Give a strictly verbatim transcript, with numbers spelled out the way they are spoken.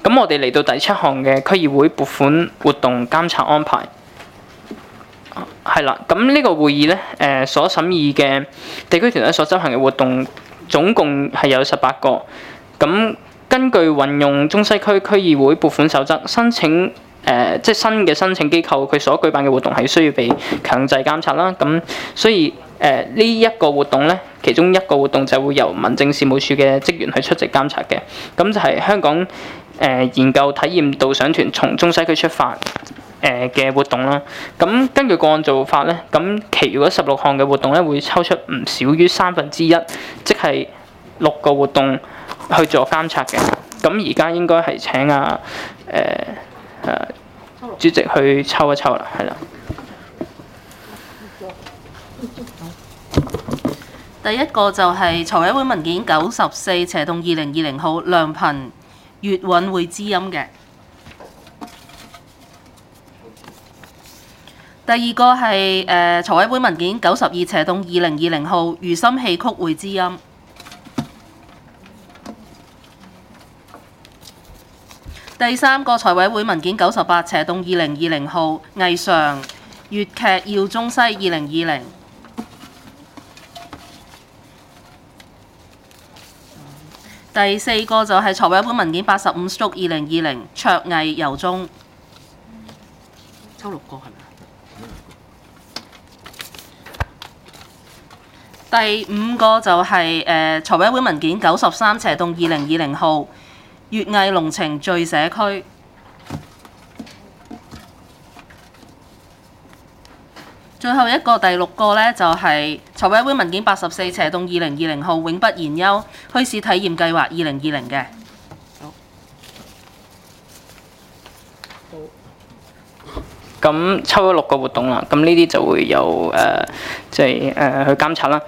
咁我哋嚟到第七項嘅區議會撥款活動監察安排，係啦。咁呢個會議咧，誒、呃、所審議嘅地區團體所執行嘅活動總共係有十八個。咁根據運用中西區區議會撥款守則，申請誒、呃、即係新嘅申請機構佢所舉辦嘅活動係需要被強制監察啦。咁所以誒呢一個活動咧，其中一個活動就會由民政事務處嘅職員去出席監察嘅。咁就係香港誒、呃、研究體驗導賞團從中西區出發誒嘅、呃、活動啦。咁根據個案做法咧，咁其餘嗰十六項嘅活動咧會抽出唔少於三分之一，即係六個活動去做監察嘅。咁而家應該係請啊誒誒、呃、主席去抽一抽啦，係啦。 第一個就係財委會文件九十四斜洞二零二零號良頻粵韻會知音嘅。第二個係誒財委會文件九十二斜洞二零二零號餘心戲曲會知音。第三個財委會文件九十八斜洞二零二零號藝常粵劇耀中西二零二零。第四個就係財委會文件八十五 stroke 二零二零卓藝遊中。抽六個係咪？第五個就係誒財委會文件九十三斜洞二零二零號粵藝龍情聚社區。最後一個第六個呢，就係財委會文件八十四斜洞二零二零號永不言休墟市體驗計劃二零二零嘅。 咁抽咗六個活動啦，咁呢啲就會有誒，即係誒去監察啦。